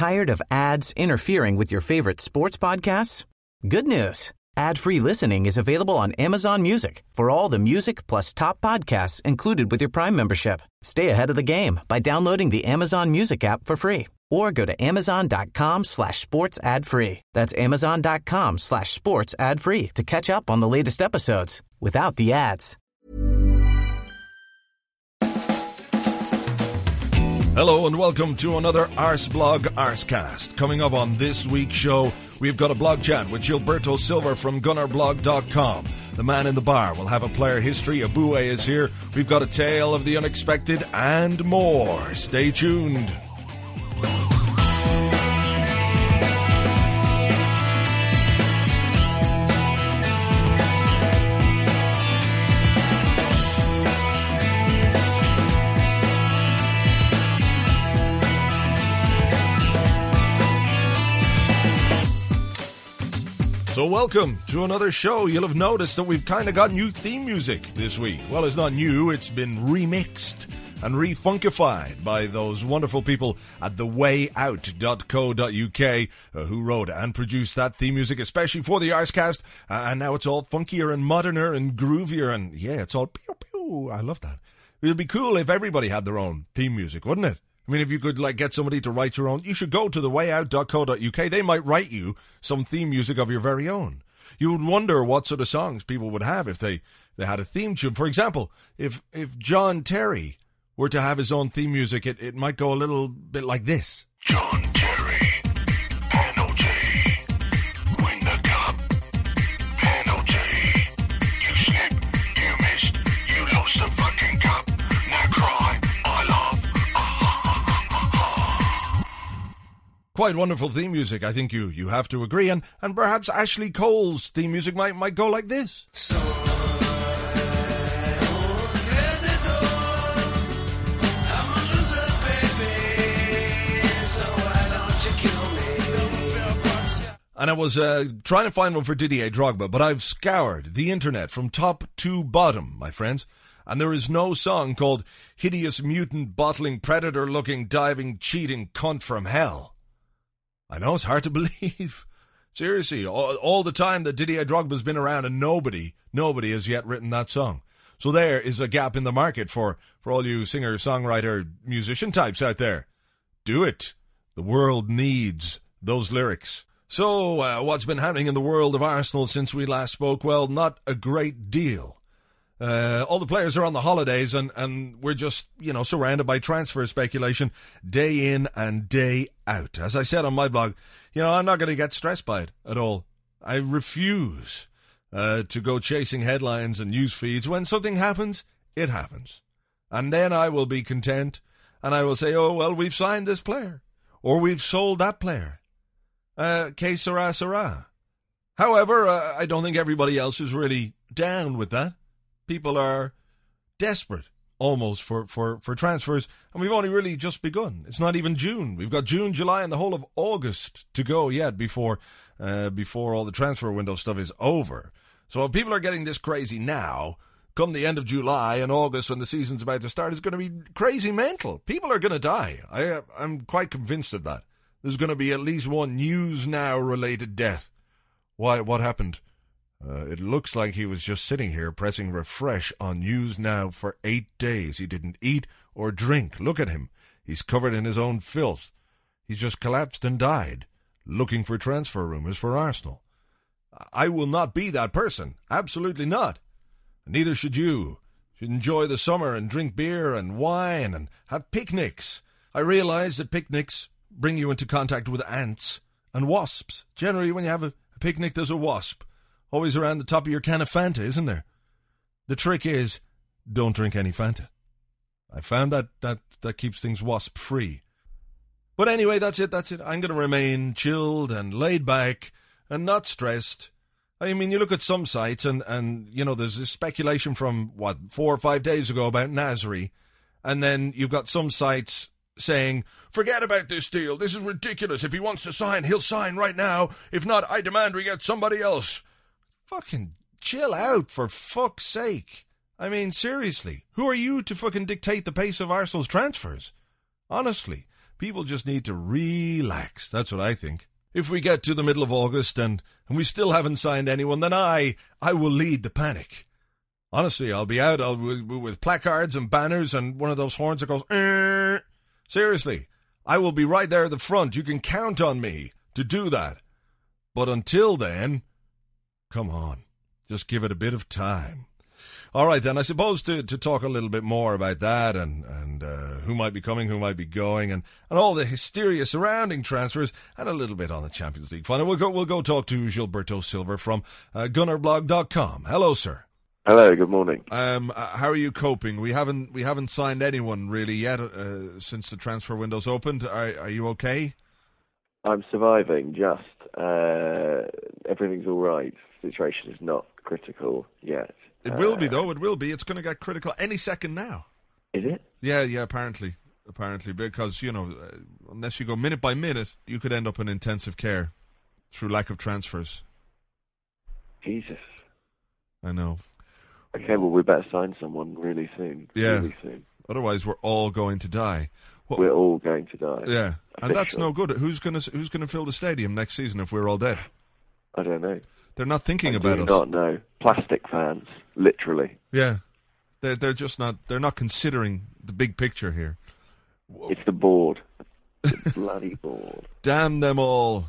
Tired of ads interfering with your favorite sports podcasts? Good news. Ad-free listening is available on Amazon Music for all the music plus top podcasts included with your Prime membership. Stay ahead of the game by downloading the Amazon Music app for free or go to amazon.com/sports ad free. That's amazon.com/sports ad free to catch up on the latest episodes without the ads. Hello and welcome to another Arseblog Arsecast. Coming up on this week's show, we've got a blog chat with Gilberto Silva from GunnerBlog.com. The man in the bar will have a player history. Abue is here. We've got a tale of the unexpected and more. Stay tuned. So welcome to another show. You'll have noticed that we've kind of got new theme music this week. Well, it's not new, it's been remixed and refunkified by those wonderful people at thewayout.co.uk who wrote and produced that theme music, especially for the Arsecast. And now it's all funkier and moderner and groovier and yeah, it's all pew pew. I love that. It would be cool if everybody had their own theme music, wouldn't it? I mean, if you could get somebody to write your own, you should go to thewayout.co.uk. They might write you some theme music of your very own. You would wonder what sort of songs people would have if they had a theme tune. For example, if John Terry were to have his own theme music, it might go a little bit like this. John Terry, penalty, win the cup, penalty, you slip, you missed, you lost the fucking cup, now cry, I love. Quite wonderful theme music, I think you have to agree. And perhaps Ashley Cole's theme music might go like this. And I was trying to find one for Didier Drogba, but I've scoured the internet from top to bottom, my friends. And there is no song called Hideous Mutant Bottling Predator-Looking Diving Cheating Cunt from Hell. I know, it's hard to believe. Seriously, all the time that Didier Drogba's been around and nobody has yet written that song. So there is a gap in the market for all you singer, songwriter, musician types out there. Do it. The world needs those lyrics. So, what's been happening in the world of Arsenal since we last spoke? Well, not a great deal. All the players are on the holidays and we're just, surrounded by transfer speculation day in and day out. As I said on my blog, I'm not going to get stressed by it at all. I refuse to go chasing headlines and news feeds. When something happens, it happens. And then I will be content and I will say, oh, well, we've signed this player or we've sold that player. Que sera, sera. However, I don't think everybody else is really down with that. People are desperate, almost, for transfers, and we've only really just begun. It's not even June. We've got June, July, and the whole of August to go yet before all the transfer window stuff is over. So if people are getting this crazy now, come the end of July and August when the season's about to start, it's going to be crazy mental. People are going to die. I'm quite convinced of that. There's going to be at least one News Now related death. Why? What happened? It looks like he was just sitting here pressing refresh on News Now for 8 days. He didn't eat or drink. Look at him. He's covered in his own filth. He's just collapsed and died, looking for transfer rumours for Arsenal. I will not be that person. Absolutely not. Neither should you. You should enjoy the summer and drink beer and wine and have picnics. I realise that picnics bring you into contact with ants and wasps. Generally, when you have a picnic, there's a wasp. Always around the top of your can of Fanta, isn't there? The trick is, don't drink any Fanta. I found that keeps things wasp-free. But anyway, that's it. I'm going to remain chilled and laid back and not stressed. I mean, you look at some sites and there's this speculation from, 4 or 5 days ago about Nasri. And then you've got some sites saying, forget about this deal. This is ridiculous. If he wants to sign, he'll sign right now. If not, I demand we get somebody else. Fucking chill out, for fuck's sake. I mean, seriously, who are you to fucking dictate the pace of Arsenal's transfers? Honestly, People just need to relax. That's what I think. If we get to the middle of August and we still haven't signed anyone, then I will lead the panic. Honestly, I'll be out with placards and banners and one of those horns that goes, Seriously, I will be right there at the front. You can count on me to do that. But until then, come on, just give it a bit of time. All right, then, I suppose to talk a little bit more about that and who might be coming, who might be going, and all the hysteria surrounding transfers, and a little bit on the Champions League final. We'll go talk to Gilberto Silva from Gunnerblog.com. Hello, sir. Hello, good morning. How are you coping? We haven't signed anyone really yet since the transfer window's opened. Are you okay? I'm surviving, just. Everything's all right. The situation is not critical yet. It will be, though. It will be. It's going to get critical any second now. Is it? Yeah, apparently, because, unless you go minute by minute, you could end up in intensive care through lack of transfers. Jesus. I know. Okay, well, we better sign someone really soon. Yeah. Really soon. Otherwise, we're all going to die. We're all going to die. Yeah, and that's no good. Who's going to fill the stadium next season if we're all dead? I don't know. They're not thinking about us. I do not know. Plastic fans, literally. Yeah, they're just not. They're not considering the big picture here. It's the board, the bloody board. Damn them all.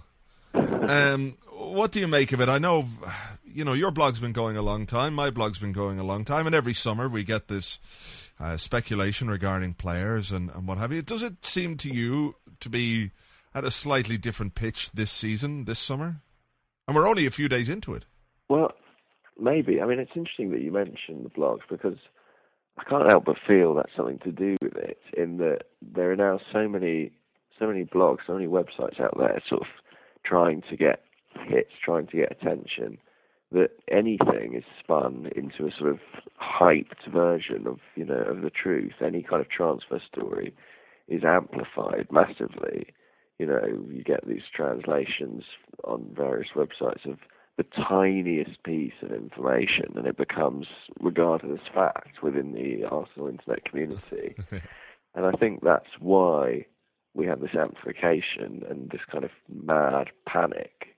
What do you make of it? I know, your blog's been going a long time. My blog's been going a long time, and every summer we get this speculation regarding players and what have you. Does it seem to you to be at a slightly different pitch this season, this summer? And we're only a few days into it. Well, maybe. I mean, it's interesting that you mentioned the blogs because I can't help but feel that's something to do with it, in that there are now so many blogs, so many websites out there sort of trying to get hits, trying to get attention, that anything is spun into a sort of hyped version of the truth. Any kind of transfer story is amplified massively. You get these translations on various websites of the tiniest piece of information, and it becomes regarded as fact within the Arsenal internet community. And I think that's why we have this amplification and this kind of mad panic.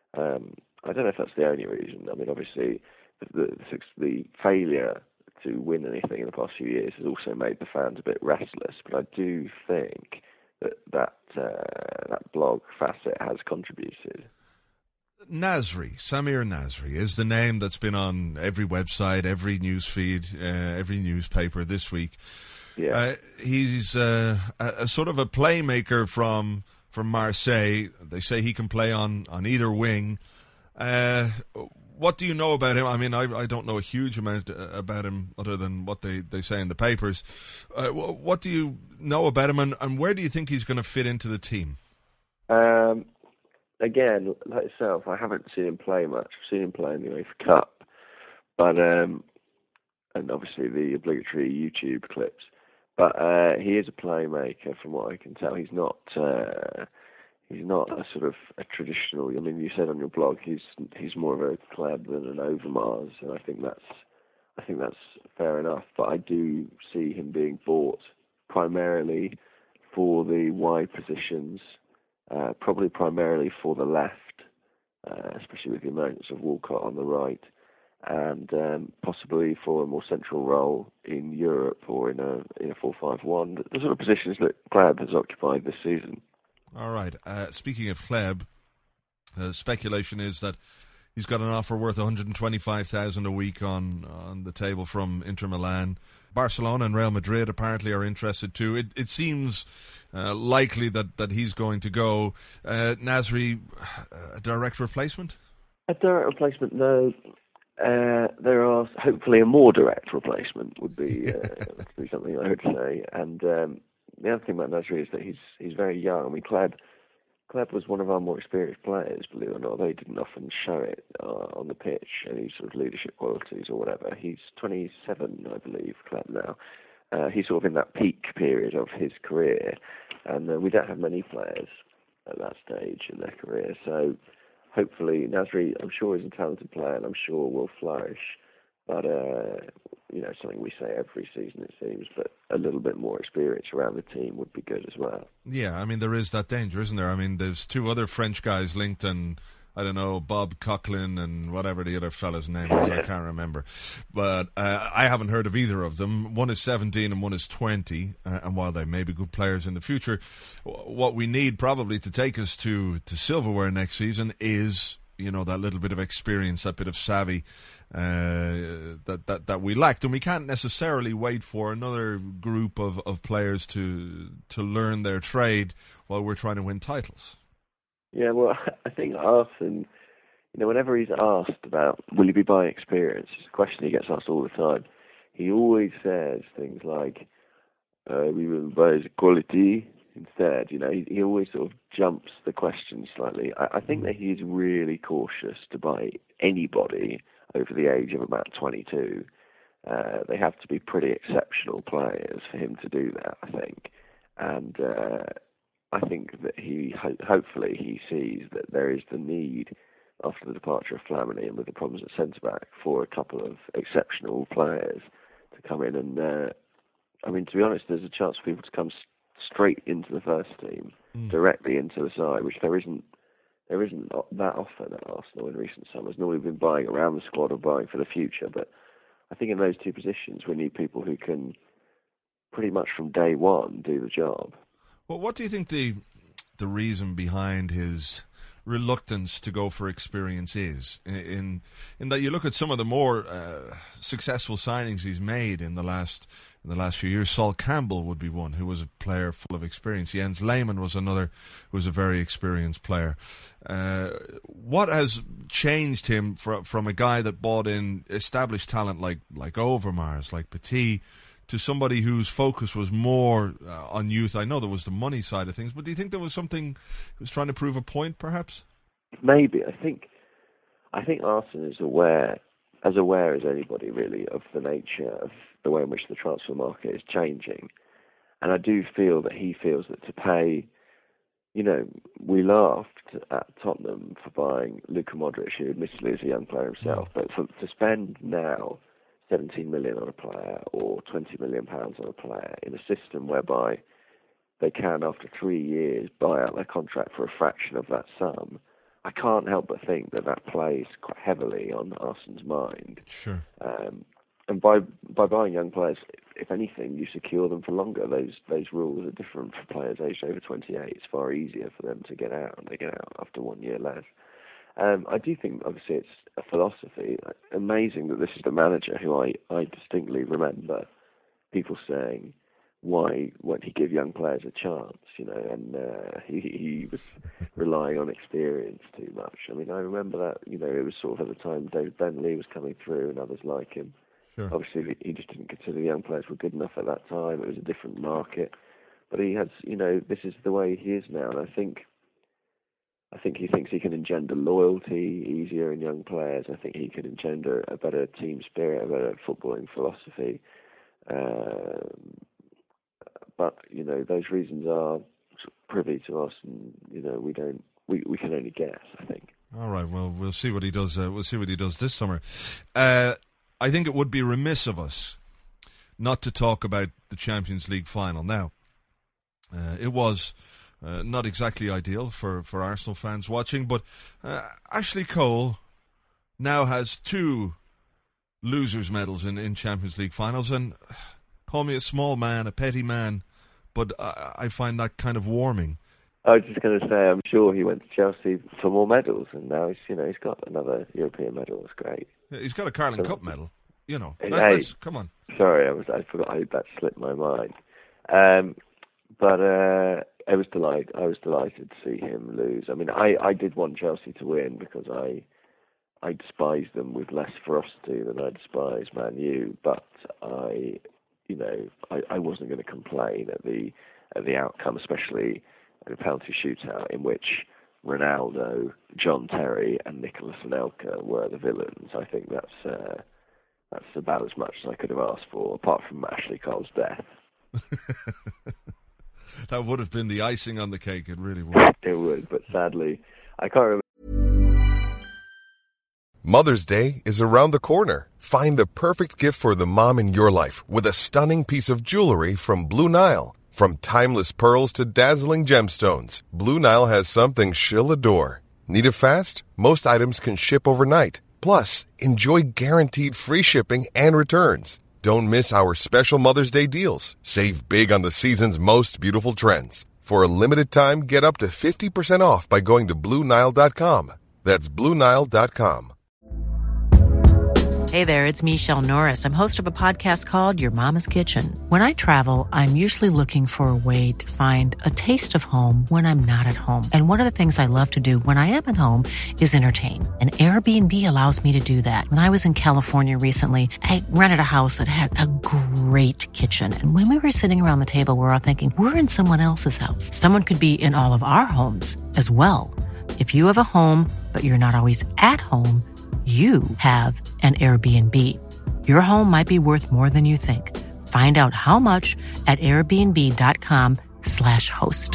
I don't know if that's the only reason. I mean, obviously, the failure to win anything in the past few years has also made the fans a bit restless. But I do think that blog facet has contributed. Samir Nasri is the name that's been on every website, every news feed, every newspaper this week. Yeah. He's a sort of a playmaker from Marseille. They say he can play on either wing. What do you know about him? I mean, I don't know a huge amount about him other than what they say in the papers. What do you know about him, and where do you think he's going to fit into the team? Again, like yourself, I haven't seen him play much. I've seen him play in the UEFA Cup, but and obviously the obligatory YouTube clips. But he is a playmaker, from what I can tell. He's not a sort of a traditional. I mean, you said on your blog he's more of a Kleb than an Overmars, and I think that's fair enough. But I do see him being bought primarily for the wide positions, probably primarily for the left, especially with the emergence of Walcott on the right, and possibly for a more central role in Europe or in a 4-5-1. The sort of positions that Kleb has occupied this season. All right. Speaking of Kleb, speculation is that he's got an offer worth $125,000 a week on the table from Inter Milan. Barcelona and Real Madrid apparently are interested too. It seems likely that he's going to go. Nasri, a direct replacement? A direct replacement, no. There are hopefully a more direct replacement would be something I would say. And the other thing about Nasri is that he's very young. I mean, Kleb was one of our more experienced players, believe it or not. They didn't often show it on the pitch, any sort of leadership qualities or whatever. He's 27, I believe, Kleb now. He's sort of in that peak period of his career, and we don't have many players at that stage in their career. So hopefully Nasri, I'm sure, is a talented player and I'm sure will flourish. But something we say every season, it seems, but a little bit more experience around the team would be good as well. Yeah, I mean, there is that danger, isn't there? I mean, there's two other French guys linked, and I don't know, Bob Coughlin and whatever the other fella's name is, I can't remember. But I haven't heard of either of them. One is 17 and one is 20. And while they may be good players in the future, what we need probably to take us to silverware next season is, that little bit of experience, that bit of savvy that we lacked. And we can't necessarily wait for another group of players to learn their trade while we're trying to win titles. Yeah, well, I think Arsene, whenever he's asked about will he be buying experience, it's a question he gets asked all the time. He always says things like, we will buy quality instead. He always sort of jumps the question slightly. I think that he's really cautious to buy anybody over the age of about 22. They have to be pretty exceptional players for him to do that, I think. And I think that hopefully he sees that there is the need, after the departure of Flamini and with the problems at centre-back, for a couple of exceptional players to come in. And, to be honest, there's a chance for people to come straight into the first team, directly into the side, which there isn't that often at Arsenal in recent summers. Normally we've been buying around the squad or buying for the future, but I think in those two positions we need people who can pretty much from day one do the job. Well, what do you think the reason behind his reluctance to go for experience is? In that you look at some of the more successful signings he's made in the last few years. Sol Campbell would be one who was a player full of experience. Jens Lehmann was another who was a very experienced player. What has changed him from a guy that bought in established talent like Overmars, like Petit, to somebody whose focus was more on youth? I know there was the money side of things, but do you think there was something he was trying to prove a point, perhaps? Maybe. I think Arsene is aware as anybody really of the nature of the way in which the transfer market is changing. And I do feel that he feels that to pay, we laughed at Tottenham for buying Luka Modric, who admittedly is a young player himself, but to spend now 17 million on a player or 20 million pounds on a player in a system whereby they can, after 3 years, buy out their contract for a fraction of that sum, I can't help but think that plays quite heavily on Arsene's mind. Sure. And by buying young players, if anything, you secure them for longer. Those rules are different for players aged over 28. It's far easier for them to get out, and they get out after 1 year less. I do think, obviously, it's a philosophy. Amazing that this is the manager who I distinctly remember people saying, why won't he give young players a chance, and he was relying on experience too much. I mean, I remember that, it was sort of at the time David Bentley was coming through and others like him. Sure. Obviously, he just didn't consider the young players were good enough at that time. It was a different market. But he has, this is the way he is now, and I think he thinks he can engender loyalty easier in young players. I think he can engender a better team spirit, a better footballing philosophy. But those reasons are privy to us, and we can only guess, I think. All right. Well, we'll see what he does. We'll see what he does this summer. I think it would be remiss of us not to talk about the Champions League final. Now, it was not exactly ideal for Arsenal fans watching, but Ashley Cole now has 2 losers' medals in Champions League finals, and call me a small man, a petty man, but I find that kind of warming. I was just going to say, I'm sure he went to Chelsea for more medals, and now he's got another European medal. It's great. He's got a Carling Cup medal. Hey, come on. Sorry, I forgot. That slipped my mind. But I was delighted to see him lose. I mean, I did want Chelsea to win because I despise them with less ferocity than I despise Man U. But I wasn't going to complain at the outcome, especially in a penalty shootout in which Ronaldo, John Terry, and Nicolas Anelka were the villains. I think that's about as much as I could have asked for, apart from Ashley Cole's death. That would have been the icing on the cake. It really would. It would, but sadly, I can't remember. Mother's Day is around the corner. Find the perfect gift for the mom in your life with a stunning piece of jewelry from Blue Nile. From timeless pearls to dazzling gemstones, Blue Nile has something she'll adore. Need it fast? Most items can ship overnight. Plus, enjoy guaranteed free shipping and returns. Don't miss our special Mother's Day deals. Save big on the season's most beautiful trends. For a limited time, get up to 50% off by going to BlueNile.com. That's BlueNile.com. Hey there, it's Michelle Norris. I'm host of a podcast called Your Mama's Kitchen. When I travel, I'm usually looking for a way to find a taste of home when I'm not at home. And one of the things I love to do when I am at home is entertain. And Airbnb allows me to do that. When I was in California recently, I rented a house that had a great kitchen. And when we were sitting around the table, we were all thinking, we're in someone else's house. Someone could be in all of our homes as well. If you have a home, but you're not always at home, you have an Airbnb. Your home might be worth more than you think. Find out how much at airbnb.com/host.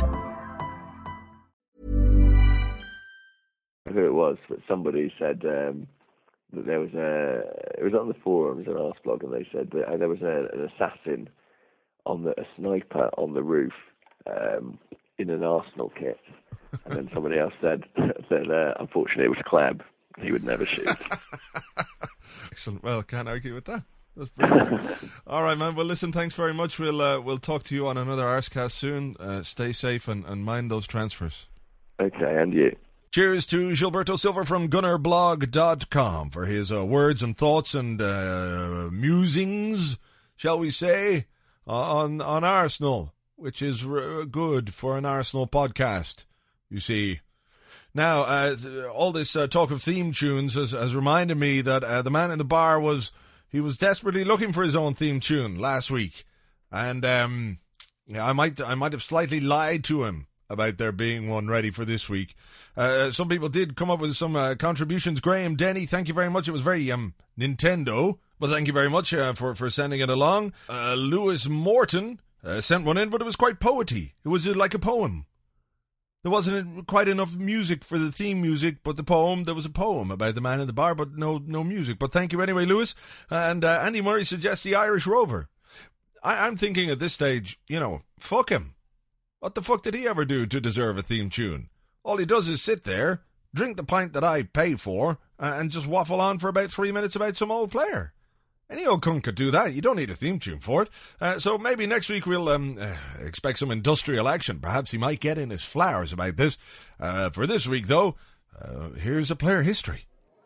Who it was, but somebody said that there was it was on the forums, an Arseblog, and they said that there was an assassin a sniper on the roof in an Arsenal kit. And then somebody else said that unfortunately it was Clab. He would never shoot. Excellent. Well, can't argue with that. That's brilliant. All right, man. Well, listen, thanks very much. We'll talk to you on another Arscast soon. Stay safe and mind those transfers. Okay, and you. Cheers to Gilberto Silva from GunnerBlog.com for his words and thoughts and musings, shall we say, on Arsenal, which is good for an Arsenal podcast, you see. Now, all this talk of theme tunes has reminded me that the man in the bar was desperately looking for his own theme tune last week, and I might have slightly lied to him about there being one ready for this week. Some people did come up with some contributions. Graham Denny, thank you very much. It was very Nintendo, but thank you very much for sending it along. Lewis Morton sent one in, but it was quite poety. It was like a poem. There wasn't quite enough music for the theme music, but the poem, there was a poem about the man in the bar, but no music. But thank you anyway, Lewis. And Andy Murray suggests the Irish Rover. I'm thinking at this stage, fuck him. What the fuck did he ever do to deserve a theme tune? All he does is sit there, drink the pint that I pay for, and just waffle on for about 3 minutes about some old player. Any old cunt could do that. You don't need a theme tune for it. So maybe next week we'll expect some industrial action. Perhaps he might get in his flowers about this. For this week, though, here's a player history.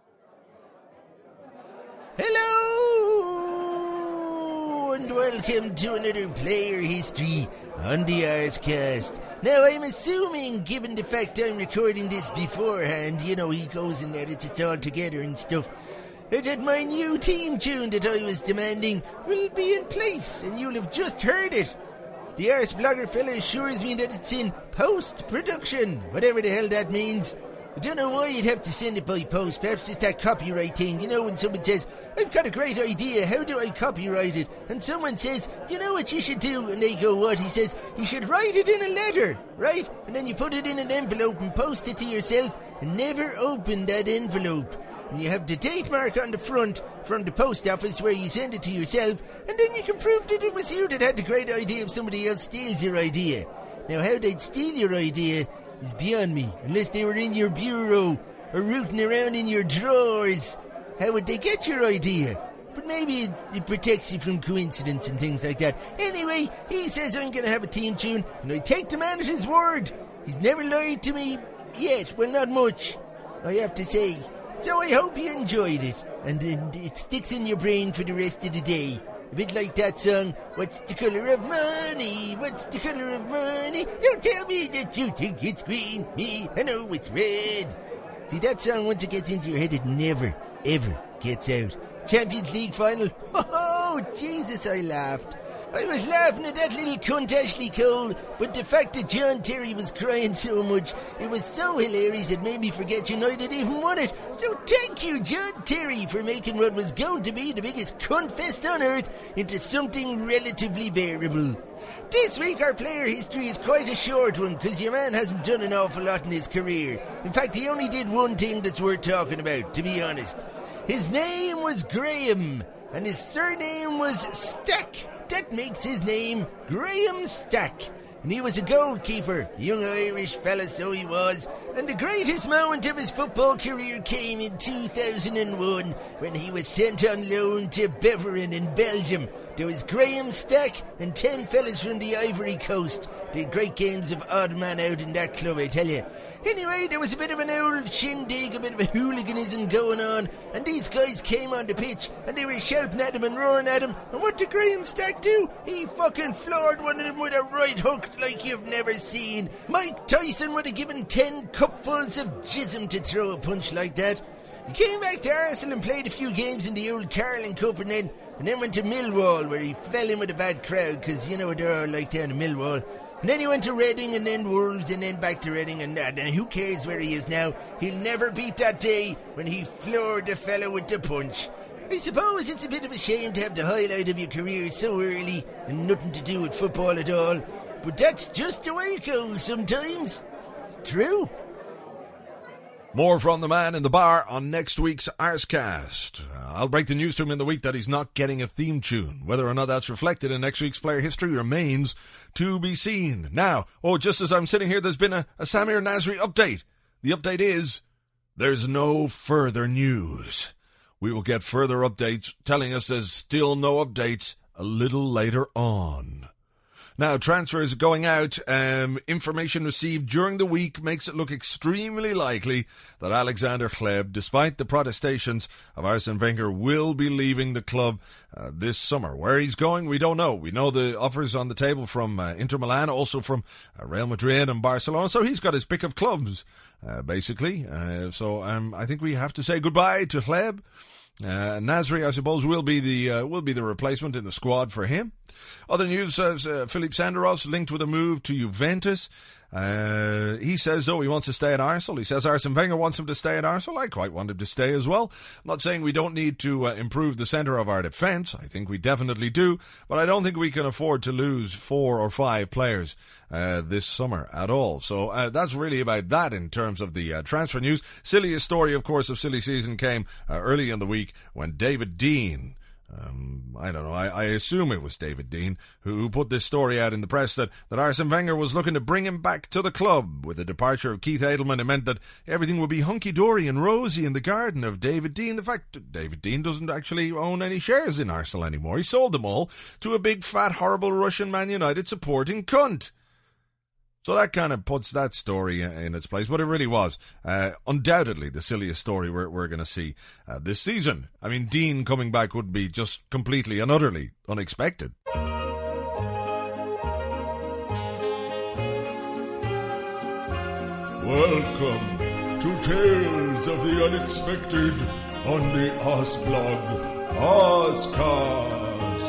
Hello, and welcome to another player history on the Arscast. Now, I'm assuming, given the fact I'm recording this beforehand, he goes and edits it all together and stuff, that my new theme tune that I was demanding will be in place, and you'll have just heard it. The Arseblogger fella assures me that it's in post-production, whatever the hell that means. I don't know why you'd have to send it by post. Perhaps it's that copyright thing. When someone says, I've got a great idea, how do I copyright it? And someone says, you know what you should do? And they go, what? He says, you should write it in a letter, right? And then you put it in an envelope and post it to yourself and never open that envelope. And you have the date mark on the front from the post office where you send it to yourself, and then you can prove that it was you that had the great idea if somebody else steals your idea. Now, how they'd steal your idea is beyond me, unless they were in your bureau or rooting around in your drawers. How would they get your idea? But maybe it protects you from coincidence and things like that. Anyway, he says I'm going to have a theme tune, and I take the man at his word. He's never lied to me yet. Well, not much, I have to say. So I hope you enjoyed it, and it sticks in your brain for the rest of the day. A bit like that song, What's the Colour of Money? What's the Colour of Money? Don't tell me that you think it's green. Me, I know it's red. See, that song, once it gets into your head, it never, ever gets out. Champions League final? Oh, Jesus, I laughed. I was laughing at that little cunt Ashley Cole, but the fact that John Terry was crying so much, it was so hilarious it made me forget United even won it. So thank you, John Terry, for making what was going to be the biggest cunt fest on earth into something relatively bearable. This week our player history is quite a short one because your man hasn't done an awful lot in his career. In fact, he only did one thing that's worth talking about, to be honest. His name was Graham, and his surname was Stack. That makes his name Graham Stack. And he was a goalkeeper, young Irish fella so he was. And the greatest moment of his football career came in 2001 when he was sent on loan to Beveren in Belgium. There was Graham Stack and 10 fellas from the Ivory Coast. They had great games of odd man out in that club, I tell you. Anyway, there was a bit of an old shindig, a bit of a hooliganism going on, and these guys came on the pitch, and they were shouting at him and roaring at him, and what did Graham Stack do? He fucking floored one of them with a right hook like you've never seen. Mike Tyson would have given 10 cupfuls of jism to throw a punch like that. He came back to Arsenal and played a few games in the old Carling Cup, and then went to Millwall, where he fell in with a bad crowd, because you know what they're all like down in Millwall. And then he went to Reading, and then Wolves, and then back to Reading, and who cares where he is now? He'll never beat that day when he floored the fella with the punch. I suppose it's a bit of a shame to have the highlight of your career so early and nothing to do with football at all, but that's just the way it goes sometimes. It's true. More from the man in the bar on next week's Arscast. I'll break the news to him in the week that he's not getting a theme tune. Whether or not that's reflected in next week's player history remains to be seen. Now, just as I'm sitting here, there's been a Samir Nasri update. The update is, there's no further news. We will get further updates telling us there's still no updates a little later on. Now, transfers going out, information received during the week makes it look extremely likely that Alexander Hleb, despite the protestations of Arsene Wenger, will be leaving the club this summer. Where he's going, we don't know. We know the offers on the table from Inter Milan, also from Real Madrid and Barcelona, so he's got his pick of clubs, basically. So I think we have to say goodbye to Hleb. Nasri, I suppose, will be the replacement in the squad for him. Other news says Filip Sandaros linked with a move to Juventus. He says, he wants to stay at Arsenal. He says Arsene Wenger wants him to stay at Arsenal. I quite want him to stay as well. I'm not saying we don't need to improve the centre of our defence. I think we definitely do. But I don't think we can afford to lose 4 or 5 players this summer at all. So that's really about that in terms of the transfer news. Silliest story, of course, of silly season came early in the week when David Dein, I don't know, I assume it was David Dein, who put this story out in the press that Arsene Wenger was looking to bring him back to the club. With the departure of Keith Edelman, it meant that everything would be hunky-dory and rosy in the garden of David Dein. The fact that David Dein doesn't actually own any shares in Arsenal anymore. He sold them all to a big, fat, horrible Russian Man United supporting cunt. So that kind of puts that story in its place, but it really was undoubtedly the silliest story we're going to see this season. I mean, Dean coming back would be just completely and utterly unexpected. Welcome to Tales of the Unexpected on the Ozblog Ozcast.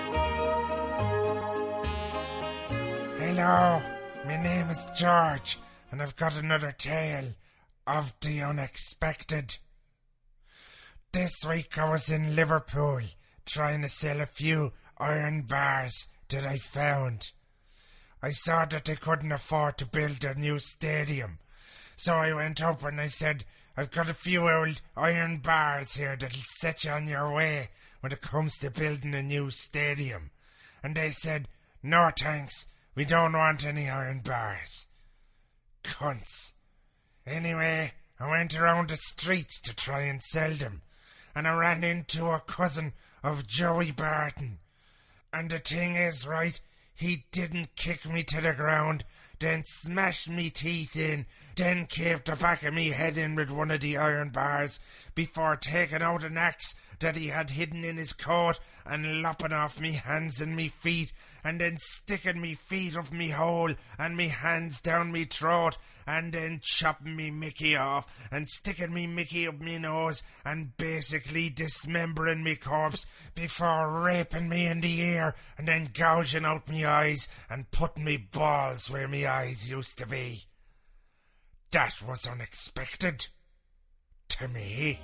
Hello. My name is George, and I've got another tale of the unexpected. This week I was in Liverpool trying to sell a few iron bars that I found. I saw that they couldn't afford to build a new stadium, so I went up and I said, I've got a few old iron bars here that'll set you on your way when it comes to building a new stadium. And they said, no thanks. We don't want any iron bars. Cunts. Anyway, I went around the streets to try and sell them, and I ran into a cousin of Joey Barton. And the thing is, right, he didn't kick me to the ground, then smashed me teeth in, then caved the back of me head in with one of the iron bars, before taking out an axe that he had hidden in his coat, and lopping off me hands and me feet, and then sticking me feet up me hole, and me hands down me throat, and then chopping me Mickey off, and sticking me Mickey up me nose, and basically dismembering me corpse, before raping me in the ear, and then gouging out me eyes, and putting me balls where me eyes used to be. That was unexpected. To me.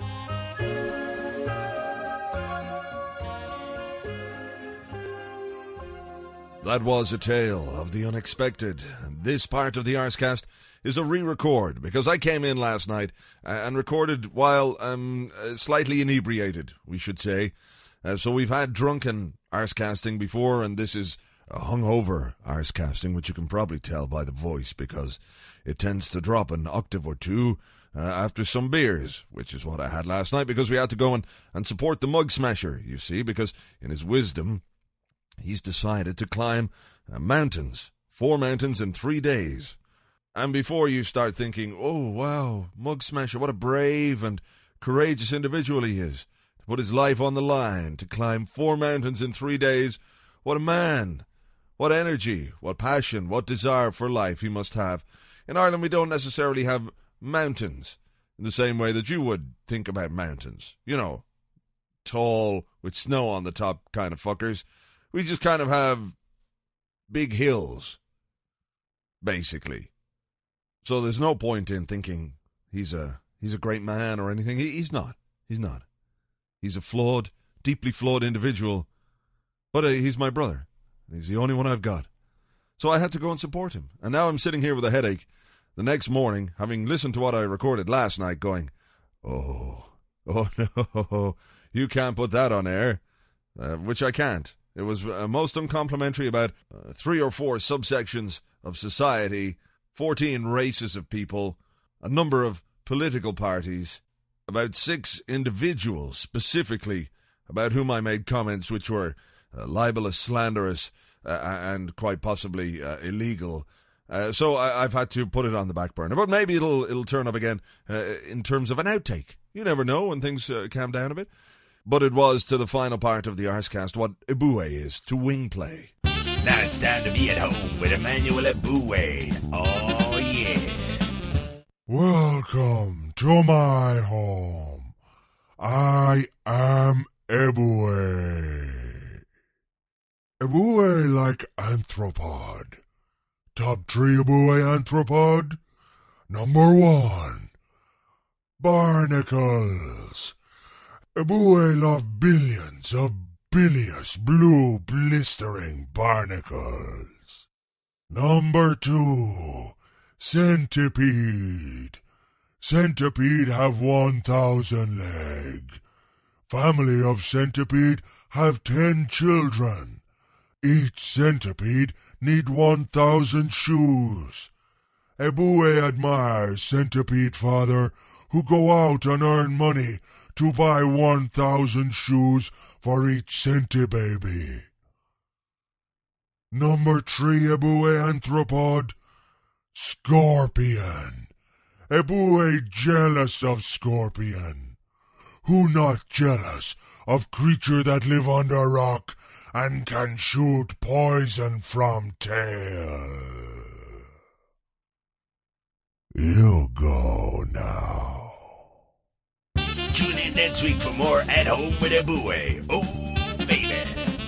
That was a tale of the unexpected. This part of the Arscast is a re-record because I came in last night and recorded while slightly inebriated, we should say. So we've had drunken Arscasting before, and this is a hungover Arscasting, which you can probably tell by the voice because it tends to drop an octave or two after some beers, which is what I had last night because we had to go and support the Mug Smasher, you see, because in his wisdom, he's decided to climb mountains, 4 mountains in 3 days. And before you start thinking, oh, wow, Mug Smasher, what a brave and courageous individual he is, to put his life on the line, to climb 4 mountains in 3 days, what a man, what energy, what passion, what desire for life he must have. In Ireland, we don't necessarily have mountains in the same way that you would think about mountains. You know, tall, with snow on the top kind of fuckers. We just kind of have big hills, basically. So there's no point in thinking he's a great man or anything. He's not. He's not. He's a flawed, deeply flawed individual. But he's my brother. He's the only one I've got. So I had to go and support him. And now I'm sitting here with a headache the next morning, having listened to what I recorded last night, going, oh no, you can't put that on air, which I can't. It was most uncomplimentary about 3 or 4 subsections of society, 14 races of people, a number of political parties, about 6 individuals specifically about whom I made comments which were libelous, slanderous, and quite possibly illegal. So I've had to put it on the back burner. But maybe it'll turn up again in terms of an outtake. You never know when things calm down a bit. But it was to the final part of the Arscast what Eboué is to wing play. Now it's time to be at home with Emmanuel Eboué. Oh, yeah. Welcome to my home. I am Eboué. Eboué like anthropod. Top 3 Eboué anthropod. Number 1. Barnacles. Eboué love billions of bilious blue blistering barnacles. Number 2. Centipede. Centipede have 1,000 leg. Family of centipede have 10 children. Each centipede need 1,000 shoes. Eboué admires centipede father who go out and earn money to buy 1,000 shoes for each centibaby. Number 3 Eboué anthropod. Scorpion. Eboué jealous of scorpion. Who not jealous of creature that live under rock and can shoot poison from tail? You go now. Tune in next week for more At Home with Eboué. Oh, baby.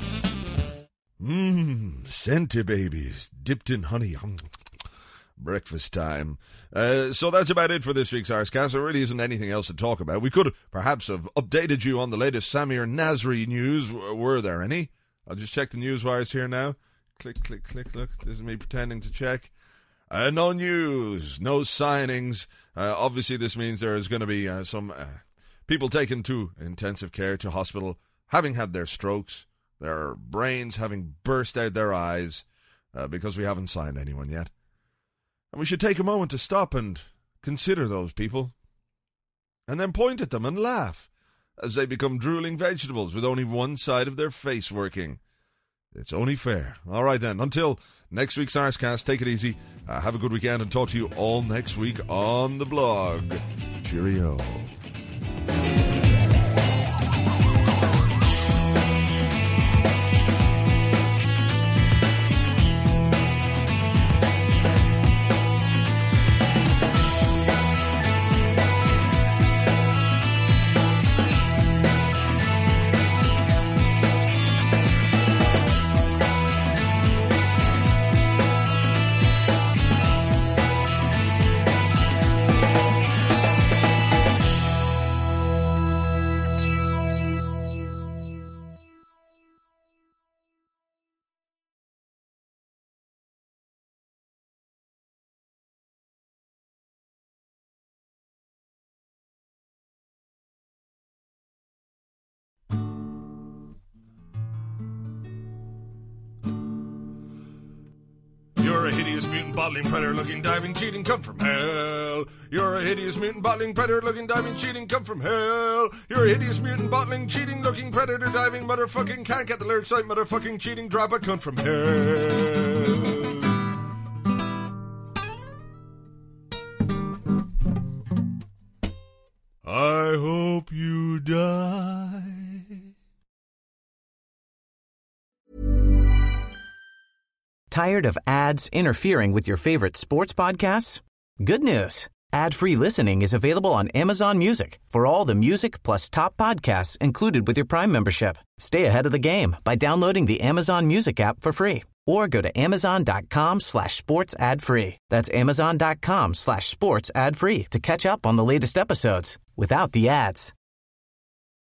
Centibabies dipped in honey. Breakfast time. So that's about it for this week's Arscast. There really isn't anything else to talk about. We could perhaps have updated you on the latest Samir Nasri news. Were there any? I'll just check the news wires here now. Click, click, click. Look, this is me pretending to check. No news, no signings. Obviously, this means there is going to be some people taken to intensive care, to hospital, having had their strokes, their brains having burst out their eyes, because we haven't signed anyone yet. And we should take a moment to stop and consider those people, and then point at them and laugh as they become drooling vegetables with only one side of their face working. It's only fair. All right, then. Until next week's Arscast, take it easy. Have a good weekend, and talk to you all next week on the blog. Cheerio. hideous mutant bottling predator looking diving cheating come from hell. You're a hideous mutant bottling predator looking diving cheating come from hell. You're a hideous mutant bottling cheating looking predator diving motherfucking can't get the lyrics right motherfucking cheating drop a cunt from hell. I hope you die. Tired of ads interfering with your favorite sports podcasts? Good news. Ad-free listening is available on Amazon Music for all the music plus top podcasts included with your Prime membership. Stay ahead of the game by downloading the Amazon Music app for free or go to amazon.com/sports ad free. That's amazon.com/sports ad free to catch up on the latest episodes without the ads.